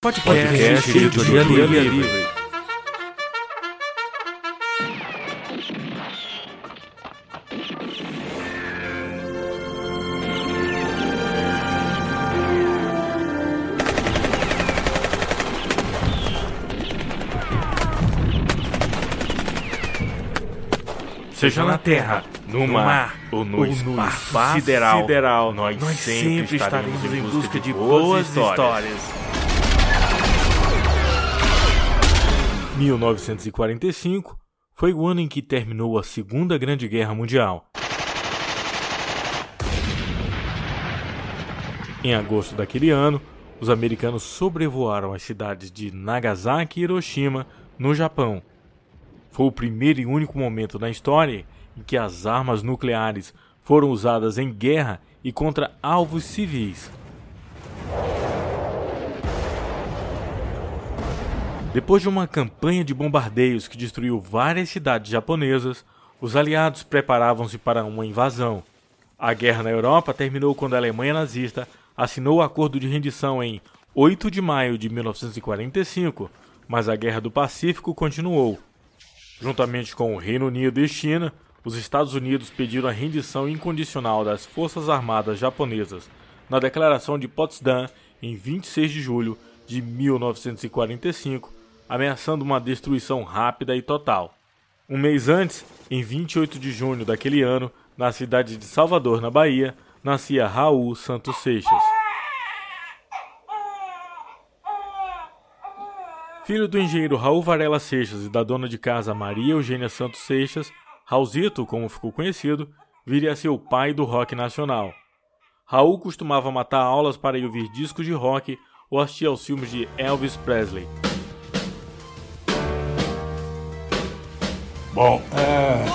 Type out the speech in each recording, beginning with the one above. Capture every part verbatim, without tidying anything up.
Podcast Editoria Livre. Seja na terra, no mar ou no, ou no espaço, espaço sideral, sideral, nós, nós sempre estaremos em busca de boas histórias. mil novecentos e quarenta e cinco foi o ano em que terminou a Segunda Grande Guerra Mundial. Em agosto daquele ano, os americanos sobrevoaram as cidades de Nagasaki e Hiroshima, no Japão. Foi o primeiro e único momento na história em que as armas nucleares foram usadas em guerra e contra alvos civis. Depois de uma campanha de bombardeios que destruiu várias cidades japonesas, os aliados preparavam-se para uma invasão. A guerra na Europa terminou quando a Alemanha nazista assinou o acordo de rendição em oito de maio de mil novecentos e quarenta e cinco, mas a Guerra do Pacífico continuou. Juntamente com o Reino Unido e China, os Estados Unidos pediram a rendição incondicional das Forças Armadas japonesas na Declaração de Potsdam em vinte e seis de julho de mil novecentos e quarenta e cinco, ameaçando uma destruição rápida e total. Um mês antes, em vinte e oito de junho daquele ano, na cidade de Salvador, na Bahia, nascia Raul Santos Seixas. Filho do engenheiro Raul Varela Seixas e da dona de casa Maria Eugênia Santos Seixas, Raulzito, como ficou conhecido, viria a ser o pai do rock nacional. Raul costumava matar aulas para ir ouvir discos de rock ou assistir aos filmes de Elvis Presley. Bom, é...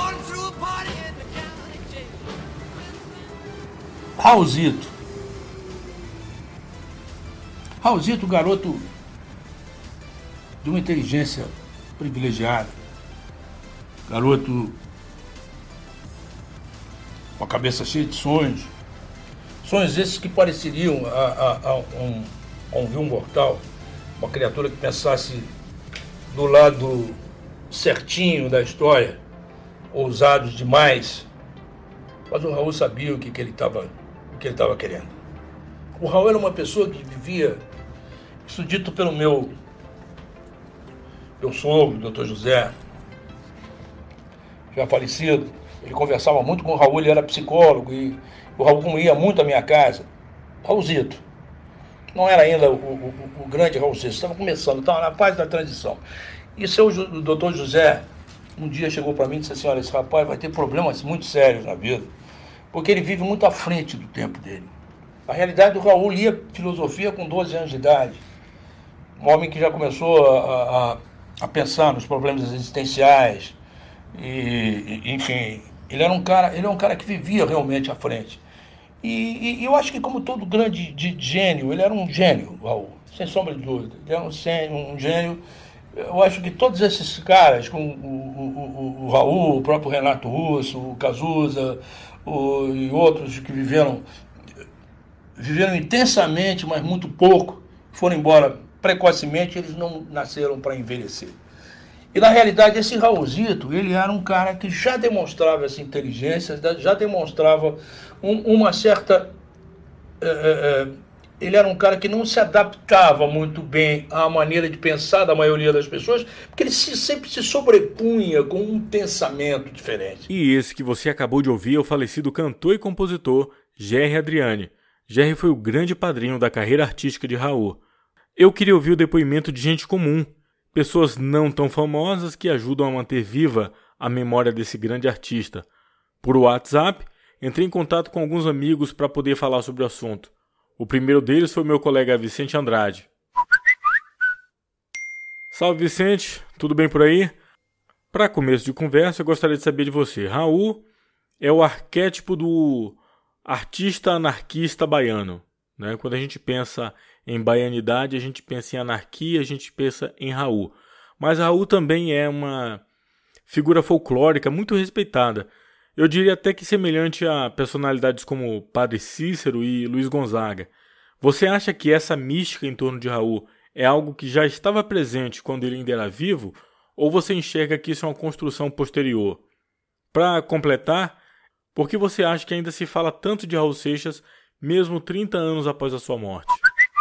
Raulzito. Raulzito, garoto de uma inteligência privilegiada. Garoto com a cabeça cheia de sonhos. Sonhos esses que pareceriam a, a, a, um, a um vil mortal. Uma criatura que pensasse do lado certinho da história, ousados demais. Mas o Raul sabia o que, que ele estava o que ele estava querendo. O Raul era uma pessoa que vivia, isso dito pelo meu meu sogro, o doutor José, já falecido. Ele conversava muito com o Raul, ele era psicólogo, e o Raul, como ia muito à minha casa, Raulzito, não era ainda o, o, o grande Raulzito, estava começando, estava na fase da transição. E seu, o doutor José, um dia chegou para mim e disse assim: olha, esse rapaz vai ter problemas muito sérios na vida, porque ele vive muito à frente do tempo dele. Na realidade, o Raul lia filosofia com doze anos de idade, um homem que já começou a, a a pensar nos problemas existenciais, e, e, enfim, ele era um cara, ele é um cara que vivia realmente à frente. E, e eu acho que, como todo grande de gênio, ele era um gênio, Raul, sem sombra de dúvida. Ele era um, um gênio. Eu acho que todos esses caras, como o, o, o, o Raul, o próprio Renato Russo, o Cazuza, o, e outros que viveram, viveram intensamente, mas muito pouco, foram embora precocemente, eles não nasceram para envelhecer. E, na realidade, esse Raulzito, ele era um cara que já demonstrava essa inteligência, já demonstrava um, uma certa... É, é, ele era um cara que não se adaptava muito bem à maneira de pensar da maioria das pessoas, porque ele se, sempre se sobrepunha com um pensamento diferente. E esse que você acabou de ouvir é o falecido cantor e compositor Gerry Adriani. Gerry foi o grande padrinho da carreira artística de Raul. Eu queria ouvir o depoimento de gente comum, pessoas não tão famosas que ajudam a manter viva a memória desse grande artista. Por WhatsApp, entrei em contato com alguns amigos para poder falar sobre o assunto. O primeiro deles foi o meu colega Vicente Andrade. Salve, Vicente, tudo bem por aí? Para começo de conversa, eu gostaria de saber de você. Raul é o arquétipo do artista anarquista baiano, né? Quando a gente pensa em baianidade, a gente pensa em anarquia, a gente pensa em Raul. Mas Raul também é uma figura folclórica muito respeitada. Eu diria até que semelhante a personalidades como Padre Cícero e Luiz Gonzaga. Você acha que essa mística em torno de Raul é algo que já estava presente quando ele ainda era vivo, ou você enxerga que isso é uma construção posterior? Para completar, por que você acha que ainda se fala tanto de Raul Seixas, mesmo trinta anos após a sua morte?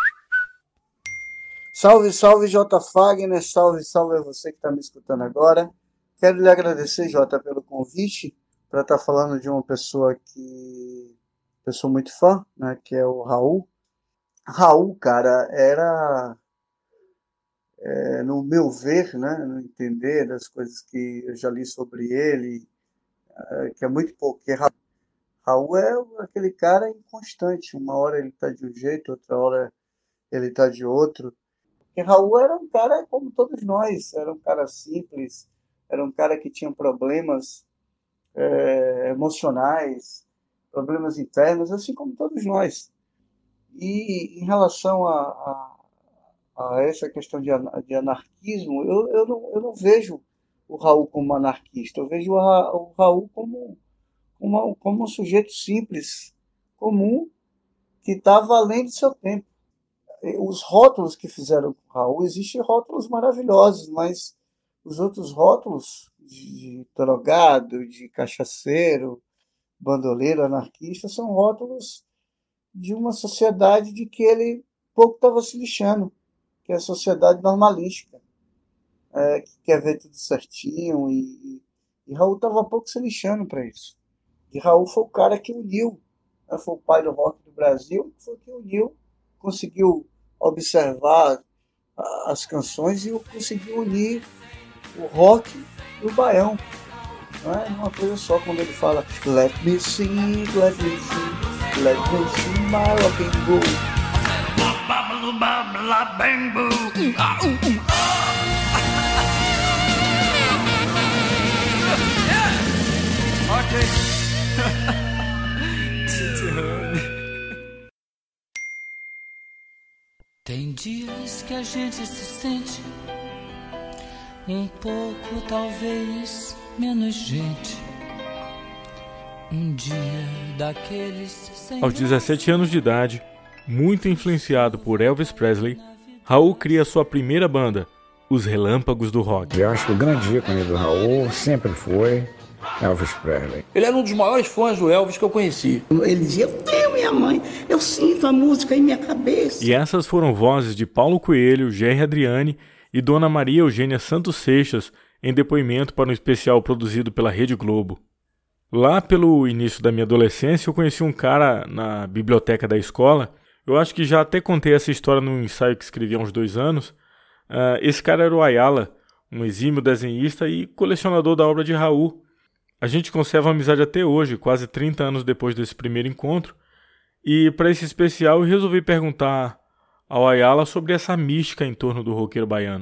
Salve, salve, J. Fagner, salve, salve a você que está me escutando agora. Quero lhe agradecer, Jota, pelo convite, para estar tá falando de uma pessoa que eu sou muito fã, né, que é o Raul. Raul, cara, era, é, no meu ver, né, no entender das coisas que eu já li sobre ele, é, que é muito pouco, que é Raul. Raul é aquele cara inconstante, uma hora ele está de um jeito, outra hora ele está de outro. E Raul era um cara como todos nós, era um cara simples, era um cara que tinha problemas é, emocionais, problemas internos, assim como todos nós. E em relação a, a, a essa questão de, de anarquismo, eu, eu, não, eu não vejo o Raul como anarquista, eu vejo o, o Raul como, como, como um sujeito simples, comum, que estava além do seu tempo. Os rótulos que fizeram com o Raul, existem rótulos maravilhosos, mas os outros rótulos de drogado, de cachaceiro, bandoleiro, anarquista, são rótulos de uma sociedade de que ele pouco estava se lixando, que é a sociedade normalística, é, que quer ver tudo certinho, e, e Raul estava pouco se lixando para isso. E Raul foi o cara que uniu, né, foi o pai do rock do Brasil, foi o que uniu, conseguiu observar as canções e conseguiu unir o rock e o baião. Não é uma coisa só quando ele fala Let me sing, let me sing, let me sing my rock and roll. Tem dias que a gente se sente um pouco, talvez, menos gente. Um dia daqueles sem... Aos dezessete anos de idade, muito influenciado por Elvis Presley, Raul cria sua primeira banda, Os Relâmpagos do Rock. Eu acho que o grande ícone do Raul sempre foi Elvis Presley. Ele era um dos maiores fãs do Elvis que eu conheci. Ele dizia, eu tenho minha mãe, eu sinto a música em minha cabeça. E essas foram vozes de Paulo Coelho, Gerry Adriane e Dona Maria Eugênia Santos Seixas em depoimento para um especial produzido pela Rede Globo. Lá pelo início da minha adolescência eu conheci um cara na biblioteca da escola, eu acho que já até contei essa história num ensaio que escrevi há uns dois anos. Uh, esse cara era o Ayala, um exímio desenhista e colecionador da obra de Raul. A gente conserva a amizade até hoje, quase trinta anos depois desse primeiro encontro, e para esse especial eu resolvi perguntar ao Ayala sobre essa mística em torno do roqueiro baiano.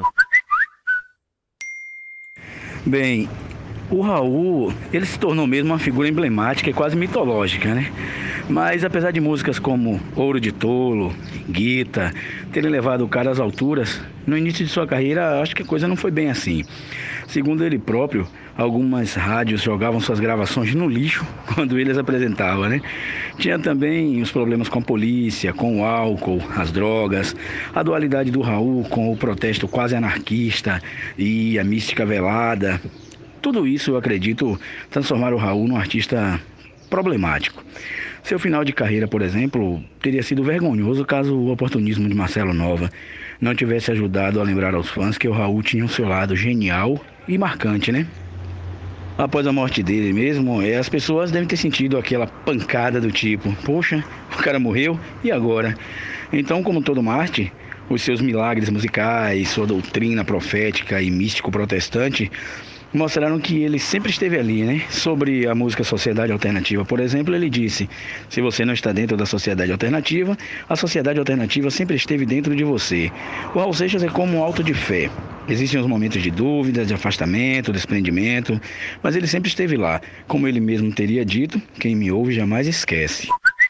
Bem, o Raul, ele se tornou mesmo uma figura emblemática e quase mitológica, né? Mas apesar de músicas como Ouro de Tolo, Guita, terem levado o cara às alturas, no início de sua carreira acho que a coisa não foi bem assim. Segundo ele próprio, algumas rádios jogavam suas gravações no lixo quando ele as apresentava, né? Tinha também os problemas com a polícia, com o álcool, as drogas, a dualidade do Raul com o protesto quase anarquista e a mística velada. Tudo isso, eu acredito, transformar o Raul num artista problemático. Seu final de carreira, por exemplo, teria sido vergonhoso caso o oportunismo de Marcelo Nova não tivesse ajudado a lembrar aos fãs que o Raul tinha um seu lado genial e marcante, né? Após a morte dele mesmo, as pessoas devem ter sentido aquela pancada do tipo, poxa, o cara morreu, e agora? Então, como todo Marte, os seus milagres musicais, sua doutrina profética e místico protestante mostraram que ele sempre esteve ali, né? Sobre a música Sociedade Alternativa, por exemplo, ele disse, se você não está dentro da sociedade alternativa, a sociedade alternativa sempre esteve dentro de você. O Raul Seixas é como um alto de fé. Existem os momentos de dúvida, de afastamento, desprendimento, mas ele sempre esteve lá. Como ele mesmo teria dito, quem me ouve jamais esquece.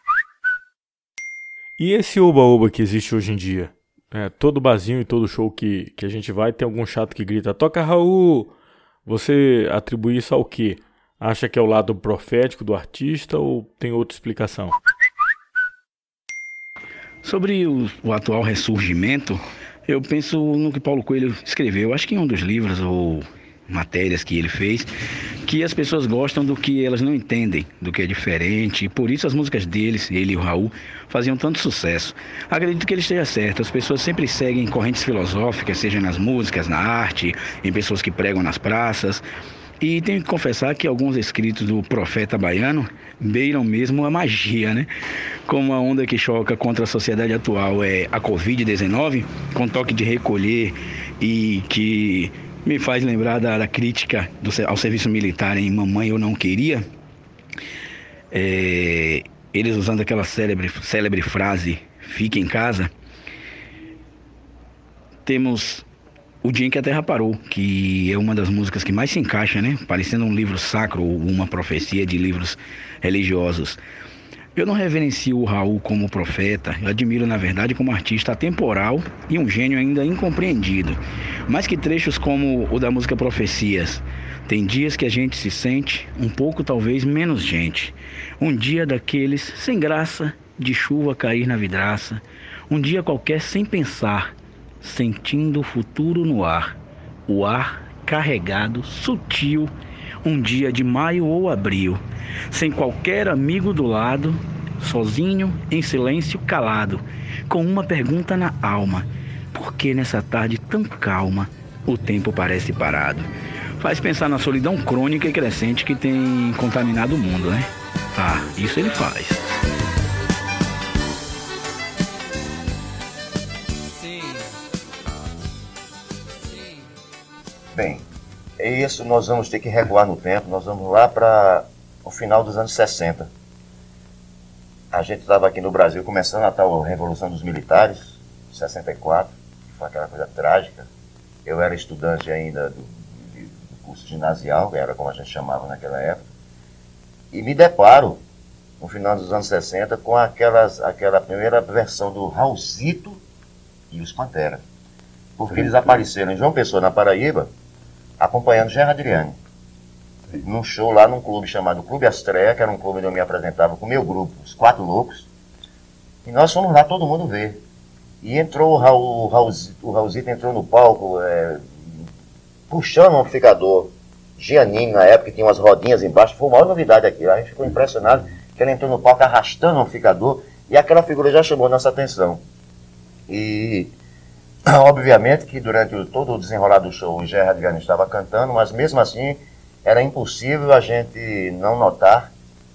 E esse oba-oba que existe hoje em dia? É, todo barzinho e todo show que, que a gente vai tem algum chato que grita, toca Raul! Você atribui isso ao quê? Acha que é o lado profético do artista ou tem outra explicação? Sobre o, o atual ressurgimento, Eu penso no que Paulo Coelho escreveu, acho que em um dos livros ou matérias que ele fez, que as pessoas gostam do que elas não entendem, do que é diferente, e por isso as músicas deles, ele e o Raul, faziam tanto sucesso. Acredito que ele esteja certo, as pessoas sempre seguem correntes filosóficas, seja nas músicas, na arte, em pessoas que pregam nas praças, e tenho que confessar que alguns escritos do profeta baiano beiram mesmo a magia, né? Como a onda que choca contra a sociedade atual é a covid dezenove, com toque de recolher e que me faz lembrar da, da crítica do, ao serviço militar em Mamãe Eu Não Queria. É, eles usando aquela célebre, célebre frase, fique em casa. Temos O Dia em que a Terra Parou, que é uma das músicas que mais se encaixa, né? Parecendo um livro sacro ou uma profecia de livros religiosos. Eu não reverencio o Raul como profeta, eu admiro na verdade como artista atemporal e um gênio ainda incompreendido. Mais que trechos como o da música Profecias. Tem dias que a gente se sente um pouco talvez menos gente. Um dia daqueles sem graça, de chuva cair na vidraça. Um dia qualquer sem pensar, sentindo o futuro no ar. O ar carregado, sutil. Um dia de maio ou abril, sem qualquer amigo do lado, sozinho, em silêncio, calado, com uma pergunta na alma: por que nessa tarde tão calma o tempo parece parado? Faz pensar na solidão crônica e crescente que tem contaminado o mundo, né? Ah, isso ele faz. Bem, é isso, nós vamos ter que recuar no tempo, nós vamos lá para o final dos anos sessenta. A gente estava aqui no Brasil começando a tal Revolução dos Militares, sessenta e quatro, que foi aquela coisa trágica. Eu era estudante ainda do, do curso ginasial, que era como a gente chamava naquela época, e me deparo, no final dos anos sessenta, com aquelas, aquela primeira versão do Raulzito e os Pantera. Porque eles apareceram em João Pessoa, na Paraíba, acompanhando Gerra Adriane, num show lá num clube chamado Clube Astreia, que era um clube onde eu me apresentava com o meu grupo, os Quatro Loucos, e nós fomos lá todo mundo ver. E entrou o Raul, o Raulzito, o Raulzito entrou no palco, é, puxando um amplificador Giannini, na época, que tinha umas rodinhas embaixo, foi uma maior novidade aqui, a gente ficou impressionado que ele entrou no palco arrastando o amplificador, e aquela figura já chamou nossa atenção. E obviamente que durante o, todo o desenrolar do show o Gerra Adriane estava cantando, mas mesmo assim era impossível a gente não notar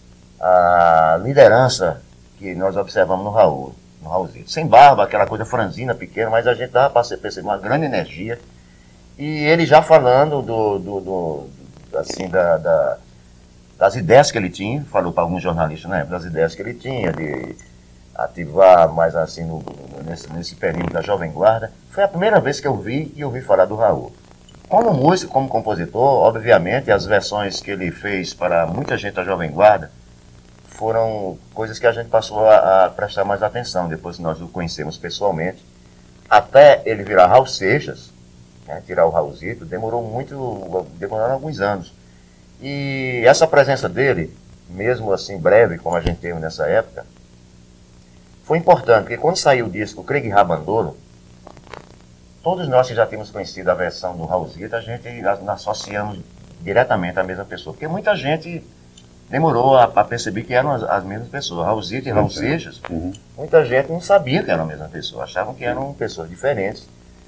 a liderança que nós observamos no Raul, no Raulzito. Sem barba, aquela coisa franzina, pequena, mas a gente dava para perceber uma grande energia. E ele já falando do, do, do, assim, da, da, das ideias que ele tinha, falou para alguns jornalistas, né, das ideias que ele tinha de ativar mais assim no, nesse, nesse período da Jovem Guarda. Foi a primeira vez que eu vi e ouvi falar do Raul. Como músico, como compositor, obviamente as versões que ele fez para muita gente da Jovem Guarda foram coisas que a gente passou a, a prestar mais atenção depois que nós o conhecemos pessoalmente. Até ele virar Raul Seixas, né, tirar o Raulzito, demorou muito, demoraram alguns anos. E essa presença dele, mesmo assim breve como a gente teve nessa época, foi importante, porque quando saiu o disco Craig Rabandolo, todos nós que já tínhamos conhecido a versão do Raulzito, a gente associamos diretamente à mesma pessoa. Porque muita gente demorou a, a perceber que eram as, as mesmas pessoas. Raulzito e Raul Seixas, uhum. Muita gente não sabia que eram a mesma pessoa, achavam que eram pessoas diferentes.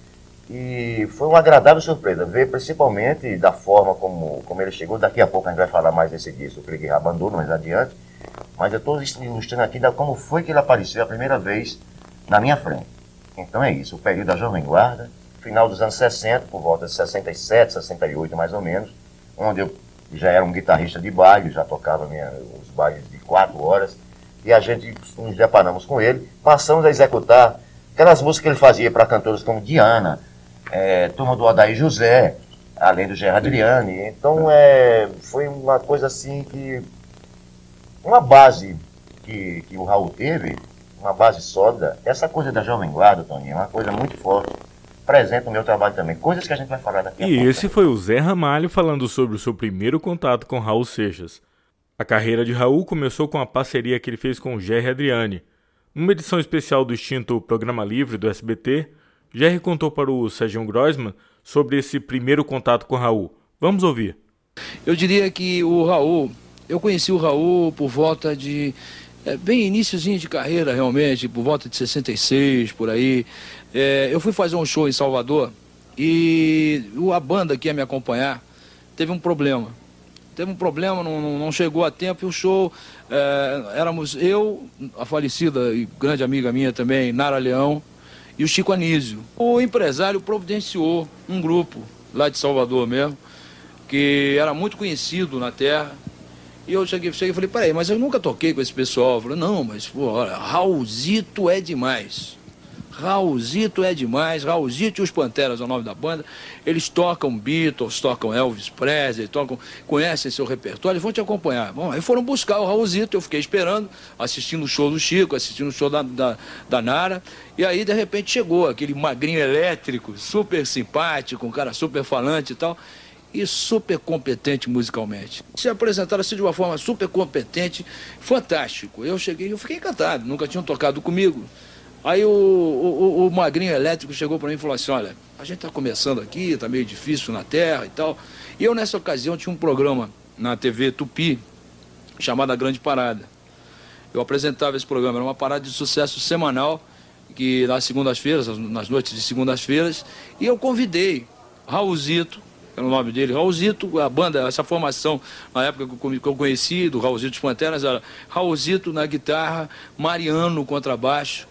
E foi uma agradável surpresa, ver principalmente da forma como, como ele chegou. Daqui a pouco a gente vai falar mais desse disco, o Craig Rabandolo, mais adiante. Mas eu estou ilustrando aqui da como foi que ele apareceu a primeira vez na minha frente. Então é isso, o período da Jovem Guarda, final dos anos sessenta, por volta de sessenta e sete, sessenta e oito mais ou menos, onde eu já era um guitarrista de baile, já tocava minha, os bailes de quatro horas, e a gente nos deparamos com ele, passamos a executar aquelas músicas que ele fazia para cantores como Diana, é, Turma do Odair José, além do Gerra Adriane. Então é, foi uma coisa assim que, uma base que, que o Raul teve, uma base sólida. Essa coisa da Jovem Guarda, Toninho, é uma coisa muito forte, presente no meu trabalho também, coisas que a gente vai falar daqui a pouco. E esse foi o Zé Ramalho falando sobre o seu primeiro contato com Raul Seixas. A carreira de Raul começou com a parceria que ele fez com o Gerra Adriane. Numa edição especial do extinto Programa Livre do S B T, Jerry contou para o Serginho Groisman sobre esse primeiro contato com Raul. Vamos ouvir. Eu diria que o Raul, eu conheci o Raul por volta de, é, bem iniciozinho de carreira realmente, por volta de sessenta e seis, por aí. É, eu fui fazer um show em Salvador e a banda que ia me acompanhar teve um problema. Teve um problema, não, não chegou a tempo e o show, é, éramos eu, a falecida e grande amiga minha também, Nara Leão, e o Chico Anísio. O empresário providenciou um grupo lá de Salvador mesmo, que era muito conhecido na terra. E eu cheguei, cheguei e falei, peraí, mas eu nunca toquei com esse pessoal. Eu falei, não, mas pô, olha, Raulzito é demais. Raulzito é demais. Raulzito e os Panteras é o nome da banda. Eles tocam Beatles, tocam Elvis Presley, tocam, conhecem seu repertório, eles vão te acompanhar. Bom, aí foram buscar o Raulzito, eu fiquei esperando, assistindo o show do Chico, assistindo o show da, da, da Nara. E aí, de repente, chegou aquele magrinho elétrico, super simpático, um cara super falante e tal, e super competente musicalmente. Se apresentaram assim de uma forma super competente, fantástico. Eu cheguei e eu fiquei encantado, nunca tinham tocado comigo. Aí o, o, o magrinho elétrico chegou para mim e falou assim, olha, a gente está começando aqui, está meio difícil na terra e tal. E eu, nessa ocasião, tinha um programa na T V Tupi, chamado A Grande Parada. Eu apresentava esse programa, era uma parada de sucesso semanal, que nas segundas-feiras, nas noites de segundas-feiras, e eu convidei Raulzito, era o nome dele, Raulzito, a banda, essa formação, na época que eu conheci, do Raulzito dos Panteras, era Raulzito na guitarra, Mariano no contrabaixo,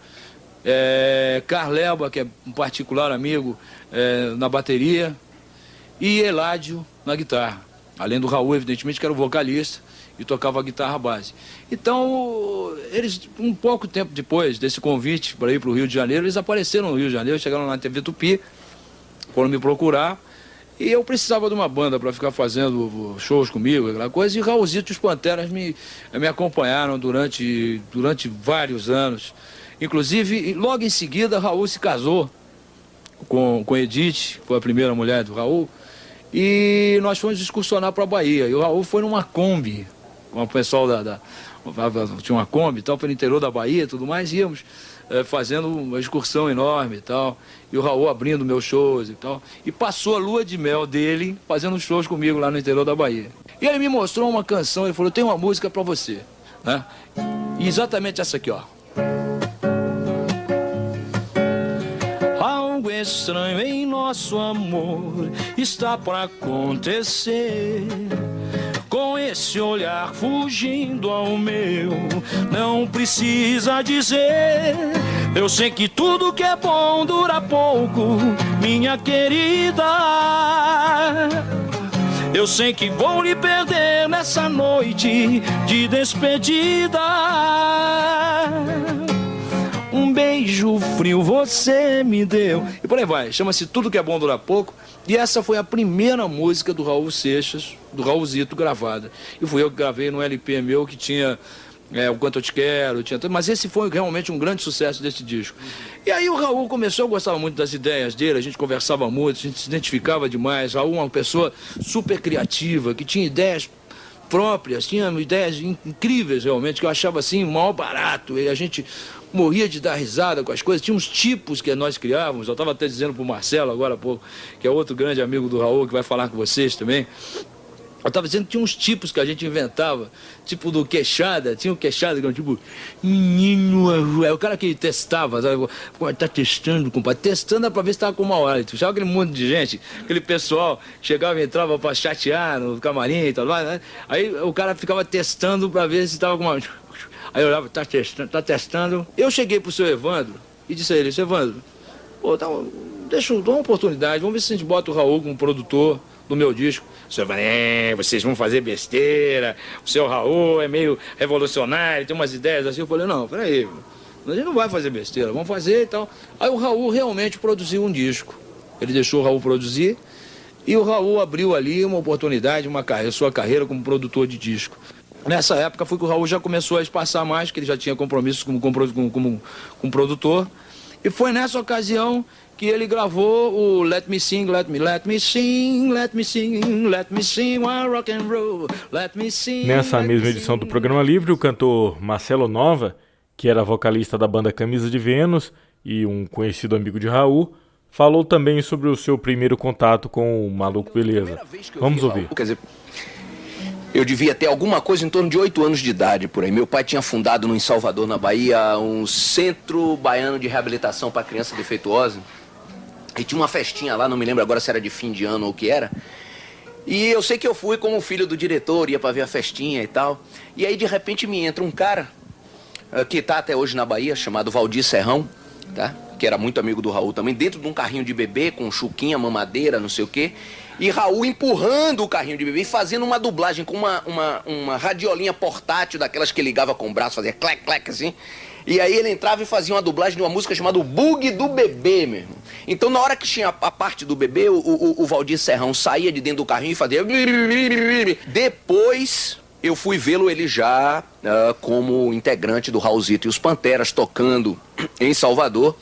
é, Carleba, que é um particular amigo, é, na bateria, e Eládio na guitarra. Além do Raul, evidentemente, que era o vocalista e tocava a guitarra base. Então, eles, um pouco tempo depois desse convite para ir para o Rio de Janeiro, eles apareceram no Rio de Janeiro, chegaram na T V Tupi, foram me procurar, e eu precisava de uma banda para ficar fazendo shows comigo, aquela coisa, e Raulzito e os Panteras me, me acompanharam durante, durante vários anos. Inclusive, logo em seguida, Raul se casou com, com Edith, que foi a primeira mulher do Raul, e nós fomos excursionar para a Bahia. E o Raul foi numa Kombi, com o pessoal da, da... tinha uma Kombi e tal, pelo interior da Bahia e tudo mais, íamos é, fazendo uma excursão enorme e tal, e o Raul abrindo meus shows e tal, e passou a lua de mel dele fazendo shows comigo lá no interior da Bahia. E ele me mostrou uma canção, ele falou, tem uma música para você, né? E exatamente essa aqui, ó. Algo estranho em nosso amor está para acontecer. Com esse olhar fugindo ao meu, não precisa dizer. Eu sei que tudo que é bom dura pouco, minha querida. Eu sei que vou lhe perder nessa noite de despedida. Um beijo frio você me deu. E por aí vai, chama-se Tudo Que É Bom Dura Pouco. E essa foi a primeira música do Raul Seixas, do Raulzito, gravada. E fui eu que gravei no L P meu, que tinha é, O Quanto Eu Te Quero, tinha... mas esse foi realmente um grande sucesso desse disco. E aí o Raul começou, eu gostava muito das ideias dele, a gente conversava muito, a gente se identificava demais. Raul é uma pessoa super criativa, que tinha ideias próprias, tinha ideias incríveis realmente, que eu achava assim, o maior barato, e a gente morria de dar risada com as coisas. Tinha uns tipos que nós criávamos, eu estava até dizendo para o Marcelo agora há pouco, que é outro grande amigo do Raul, que vai falar com vocês também. Eu estava dizendo que tinha uns tipos que a gente inventava, tipo do Queixada, tinha o Queixada, que era tipo, menino, é o cara que testava, sabe? Pô, tá testando, compadre, testando para ver se tava com mau hálito. Sabe aquele monte de gente, aquele pessoal chegava e entrava para chatear no camarim e tal, né? Aí o cara ficava testando para ver se tava com mau hálito. Aí eu olhava, tá testando, tá testando. Eu cheguei pro seu Evandro e disse a ele, seu Evandro, pô, tá, deixa eu dar uma oportunidade, vamos ver se a gente bota o Raul como produtor do meu disco. O senhor vai, é, vocês vão fazer besteira, o seu Raul é meio revolucionário, tem umas ideias assim. Eu falei, não, peraí, a gente não vai fazer besteira, vamos fazer e tal. Aí o Raul realmente produziu um disco. Ele deixou o Raul produzir e o Raul abriu ali uma oportunidade, uma carreira, sua carreira como produtor de disco. Nessa época foi que o Raul já começou a espaçar mais, que ele já tinha compromissos como, como, como, como produtor. E foi nessa ocasião que ele gravou o Let Me Sing, Let Me, Let Me Sing, Let Me Sing, Let Me Sing, one rock and roll, Let Me Sing. Nessa mesma edição do Programa Livre, o cantor Marcelo Nova, que era vocalista da banda Camisa de Vênus e um conhecido amigo de Raul, falou também sobre o seu primeiro contato com o Maluco Beleza. Vamos ouvir. Quer dizer, eu devia ter alguma coisa em torno de oito anos de idade por aí. Meu pai tinha fundado no, em Salvador, na Bahia, um centro baiano de reabilitação para criança defeituosa. E tinha uma festinha lá, não me lembro agora se era de fim de ano ou o que era. E eu sei que eu fui como filho do diretor, ia para ver a festinha e tal. E aí de repente me entra um cara, que tá até hoje na Bahia, chamado Valdir Serrão, tá? Que era muito amigo do Raul também, dentro de um carrinho de bebê com chuquinha, mamadeira, não sei o quê. E Raul empurrando o carrinho de bebê e fazendo uma dublagem com uma, uma, uma radiolinha portátil, daquelas que ligava com o braço, fazia clec, clec, assim. E aí ele entrava e fazia uma dublagem de uma música chamada O Bug do Bebê, meu irmão. Então na hora que tinha a parte do bebê, o, o, o Valdir Serrão saía de dentro do carrinho e fazia... Depois eu fui vê-lo ele já uh, como integrante do Raulzito e os Panteras, tocando em Salvador.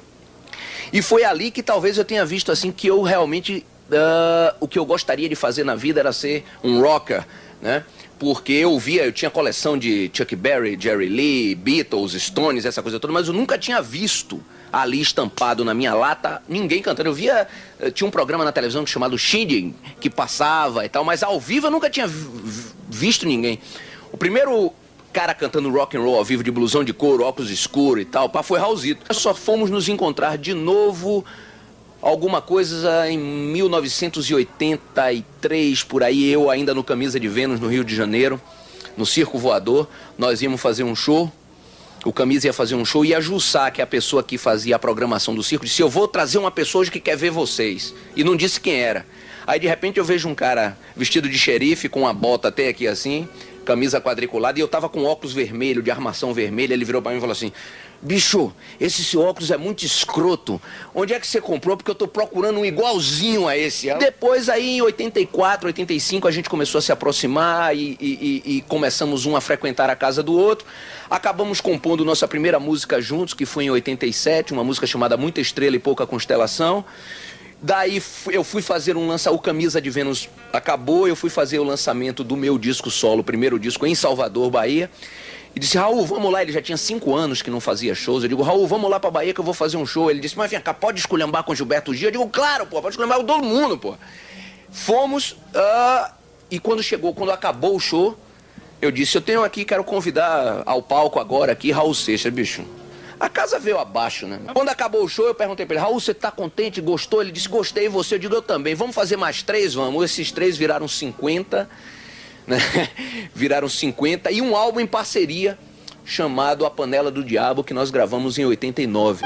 E foi ali que talvez eu tenha visto assim que eu realmente... Uh, o que eu gostaria de fazer na vida era ser um rocker, né? Porque eu via, eu tinha coleção de Chuck Berry, Jerry Lee, Beatles, Stones, essa coisa toda, mas eu nunca tinha visto ali estampado na minha lata ninguém cantando. Eu via, tinha um programa na televisão chamado Shindig, que passava e tal, mas ao vivo eu nunca tinha visto ninguém. O primeiro cara cantando rock and roll ao vivo de blusão de couro, óculos escuros e tal, pá, foi Raulzito. Nós só fomos nos encontrar de novo alguma coisa em mil novecentos e oitenta e três, por aí, eu ainda no Camisa de Vênus, no Rio de Janeiro, no Circo Voador. Nós íamos fazer um show, o Camisa ia fazer um show, e a Jussá, que é a pessoa que fazia a programação do circo, disse: eu vou trazer uma pessoa hoje que quer ver vocês. E não disse quem era. Aí de repente eu vejo um cara vestido de xerife, com uma bota até aqui assim, camisa quadriculada, e eu tava com óculos vermelho, de armação vermelha. Ele virou pra mim e falou assim: bicho, esse seu óculos é muito escroto. Onde é que você comprou? Porque eu tô procurando um igualzinho a esse. Depois aí em oitenta e quatro, oitenta e cinco a gente começou a se aproximar e, e, e, e começamos um a frequentar a casa do outro. Acabamos compondo nossa primeira música juntos, que foi em oitenta e sete, uma música chamada Muita Estrela e Pouca Constelação. Daí eu fui fazer um lançamento, o Camisa de Vênus acabou, eu fui fazer o lançamento do meu disco solo, o primeiro disco em Salvador, Bahia. E disse: Raul, vamos lá. Ele já tinha cinco anos que não fazia shows. Eu digo: Raul, vamos lá pra Bahia que eu vou fazer um show. Ele disse: mas vem cá, pode esculhambar com Gilberto Gil? Eu digo: claro, pô, pode esculhambar com todo mundo, pô. Fomos, uh, e quando chegou, quando acabou o show, eu disse: eu tenho aqui, quero convidar ao palco agora aqui Raul Seixas, bicho. A casa veio abaixo, né? Quando acabou o show, eu perguntei pra ele: Raul, você tá contente? Gostou? Ele disse: gostei, e você? Eu digo: eu também. Vamos fazer mais três? Vamos. Esses três viraram cinquenta, né? Viraram cinquenta, e um álbum em parceria chamado A Panela do Diabo, que nós gravamos em oitenta e nove.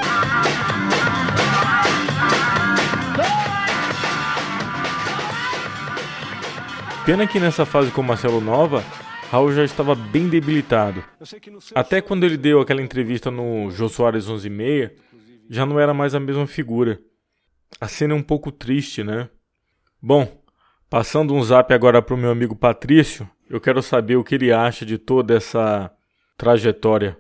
Pena que nessa fase com Marcelo Nova, Raul já estava bem debilitado. Até quando ele deu aquela entrevista no Jô Soares onze e meia, já não era mais a mesma figura. A cena é um pouco triste, né? Bom, passando um zap agora pro meu amigo Patrício, eu quero saber o que ele acha de toda essa trajetória.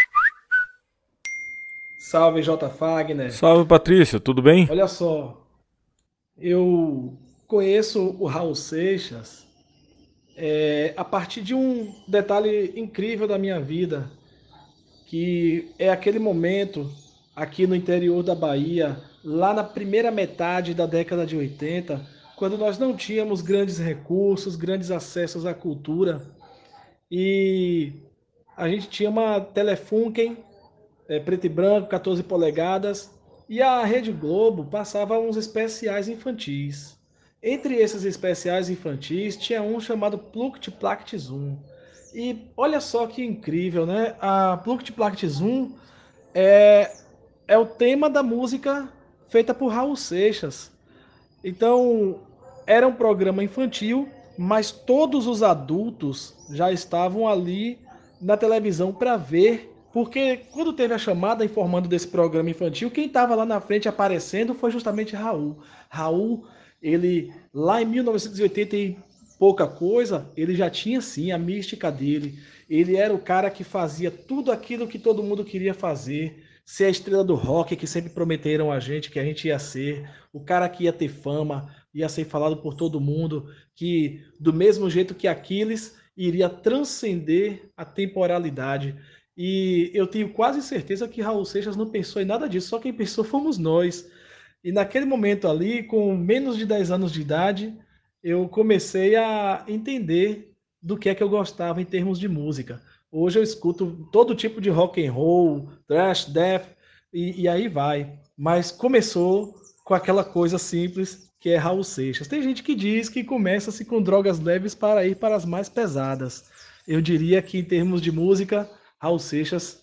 Salve, J. Fagner. Salve, Patrício, tudo bem? Olha só, eu conheço o Raul Seixas é, a partir de um detalhe incrível da minha vida, que é aquele momento aqui no interior da Bahia, lá na primeira metade da década de oitenta, quando nós não tínhamos grandes recursos, grandes acessos à cultura, e a gente tinha uma Telefunken, é, preto e branco, quatorze polegadas, e a Rede Globo passava uns especiais infantis. Entre esses especiais infantis, tinha um chamado Pluct Plact Zoom. E olha só que incrível, né? A Pluct Plact Zoom é, é o tema da música feita por Raul Seixas. Então, era um programa infantil, mas todos os adultos já estavam ali na televisão para ver, porque quando teve a chamada informando desse programa infantil, quem estava lá na frente aparecendo foi justamente Raul. Raul, ele lá em mil novecentos e oitenta e pouca coisa, ele já tinha sim a mística dele. Ele era o cara que fazia tudo aquilo que todo mundo queria fazer, ser a estrela do rock que sempre prometeram a gente que a gente ia ser, o cara que ia ter fama, ia ser falado por todo mundo, que do mesmo jeito que Aquiles iria transcender a temporalidade. E eu tenho quase certeza que Raul Seixas não pensou em nada disso, só quem pensou fomos nós. E naquele momento ali, com menos de dez anos de idade, eu comecei a entender do que é que eu gostava em termos de música. Hoje eu escuto todo tipo de rock and roll, thrash, death, e, e aí vai. Mas começou com aquela coisa simples que é Raul Seixas. Tem gente que diz que começa-se com drogas leves para ir para as mais pesadas. Eu diria que em termos de música, Raul Seixas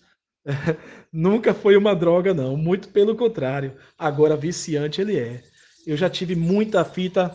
nunca foi uma droga, não. Muito pelo contrário. Agora, viciante ele é. Eu já tive muita fita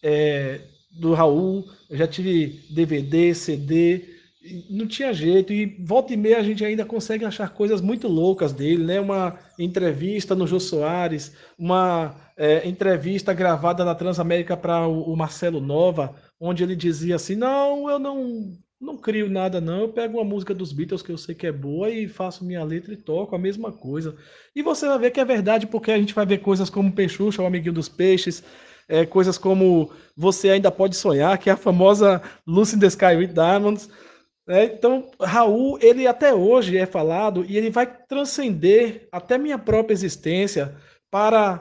é, do Raul, eu já tive D V D, C D, não tinha jeito. E volta e meia a gente ainda consegue achar coisas muito loucas dele, né? Uma entrevista no Jô Soares, uma é, entrevista gravada na Transamérica para o, o Marcelo Nova, onde ele dizia assim, não, eu não... Não crio nada, não. Eu pego uma música dos Beatles que eu sei que é boa e faço minha letra e toco a mesma coisa. E você vai ver que é verdade, porque a gente vai ver coisas como Peixuxa, o Amiguinho dos Peixes, é, coisas como Você Ainda Pode Sonhar, que é a famosa Lucy in the Sky with Diamonds. É, então, Raul, ele até hoje é falado e ele vai transcender até minha própria existência para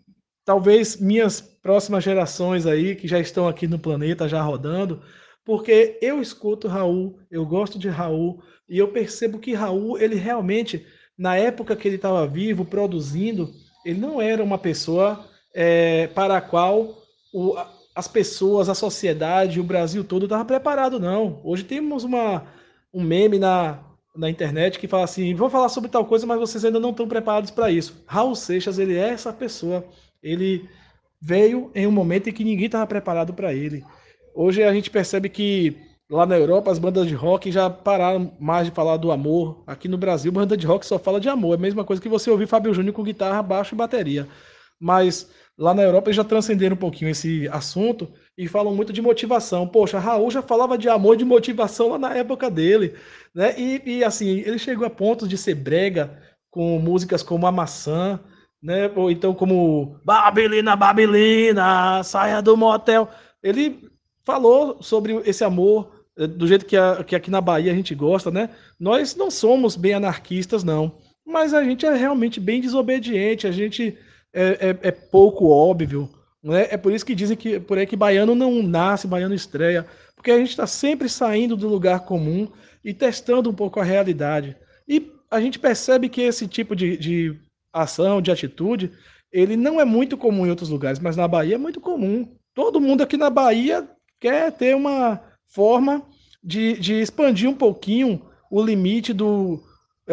talvez minhas próximas gerações aí, que já estão aqui no planeta, já rodando. Porque eu escuto Raul, eu gosto de Raul, e eu percebo que Raul, ele realmente, na época que ele estava vivo, produzindo, ele não era uma pessoa é, para a qual o, as pessoas, a sociedade, o Brasil todo estava preparado, não. Hoje temos uma, um meme na, na internet que fala assim, vou falar sobre tal coisa, mas vocês ainda não estão preparados para isso. Raul Seixas, ele é essa pessoa. Ele veio em um momento em que ninguém estava preparado para ele. Hoje a gente percebe que lá na Europa as bandas de rock já pararam mais de falar do amor. Aqui no Brasil, banda de rock só fala de amor. É a mesma coisa que você ouvir Fábio Júnior com guitarra, baixo e bateria. Mas lá na Europa eles já transcenderam um pouquinho esse assunto e falam muito de motivação. Poxa, Raul já falava de amor e de motivação lá na época dele, né? E, e assim, ele chegou a pontos de ser brega com músicas como A Maçã, né? Ou então como Babilina, Babilina, saia do motel. Ele falou sobre esse amor do jeito que, a, que aqui na Bahia a gente gosta, né? Nós não somos bem anarquistas, não. Mas a gente é realmente bem desobediente, a gente é, é, é pouco óbvio, né? É por isso que dizem que por aí que baiano não nasce, baiano estreia, porque a gente está sempre saindo do lugar comum e testando um pouco a realidade. E a gente percebe que esse tipo de, de ação, de atitude, ele não é muito comum em outros lugares, mas na Bahia é muito comum. Todo mundo aqui na Bahia quer ter uma forma de, de expandir um pouquinho o limite do,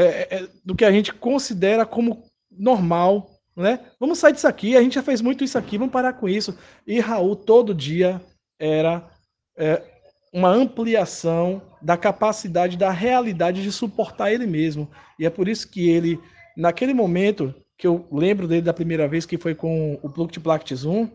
é, do que a gente considera como normal, né? Vamos sair disso aqui, a gente já fez muito isso aqui, vamos parar com isso. E Raul todo dia era é, uma ampliação da capacidade, da realidade de suportar ele mesmo. E é por isso que ele, naquele momento, que eu lembro dele da primeira vez, que foi com o Plucked Plact Zoom,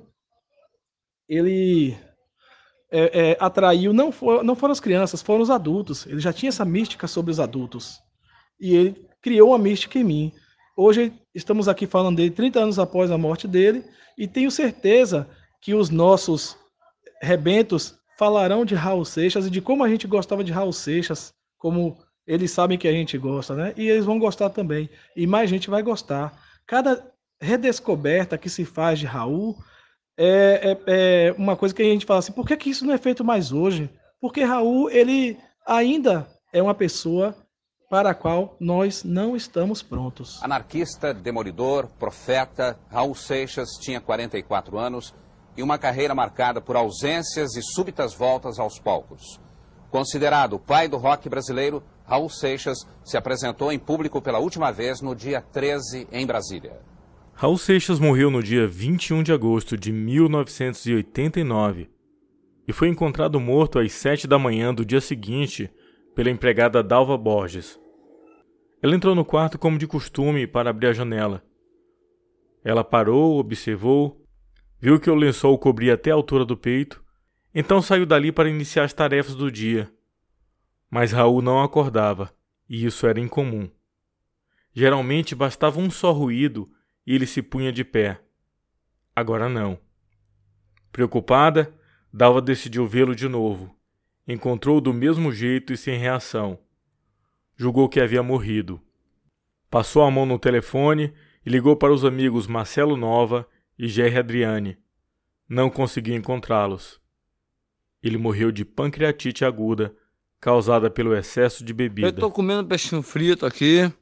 ele... É, é, atraiu, não, for, não foram as crianças, foram os adultos. Ele já tinha essa mística sobre os adultos. E ele criou uma mística em mim. Hoje estamos aqui falando dele trinta anos após a morte dele, e tenho certeza que os nossos rebentos falarão de Raul Seixas e de como a gente gostava de Raul Seixas, como eles sabem que a gente gosta, né? E eles vão gostar também. E mais gente vai gostar. Cada redescoberta que se faz de Raul É, é, é uma coisa que a gente fala assim, por que, que isso não é feito mais hoje? Porque Raul, ele ainda é uma pessoa para a qual nós não estamos prontos. Anarquista, demolidor, profeta, Raul Seixas tinha quarenta e quatro anos e uma carreira marcada por ausências e súbitas voltas aos palcos. Considerado o pai do rock brasileiro, Raul Seixas se apresentou em público pela última vez no dia treze em Brasília. Raul Seixas morreu no dia vinte e um de agosto de mil novecentos e oitenta e nove e foi encontrado morto às sete da manhã do dia seguinte pela empregada Dalva Borges. Ela entrou no quarto como de costume para abrir a janela. Ela parou, observou, viu que o lençol cobria até a altura do peito, então saiu dali para iniciar as tarefas do dia. Mas Raul não acordava, e isso era incomum. Geralmente bastava um só ruído e ele se punha de pé. Agora não. Preocupada, Dalva decidiu vê-lo de novo. Encontrou-o do mesmo jeito e sem reação. Julgou que havia morrido. Passou a mão no telefone e ligou para os amigos Marcelo Nova e Jerry Adriani. Não consegui encontrá-los. Ele morreu de pancreatite aguda, causada pelo excesso de bebida. Eu tô comendo peixinho frito aqui.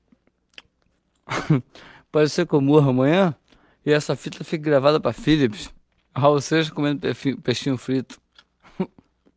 Pode ser que eu morra amanhã e essa fita fique gravada para Philips. Raul Seixas comendo peixinho frito.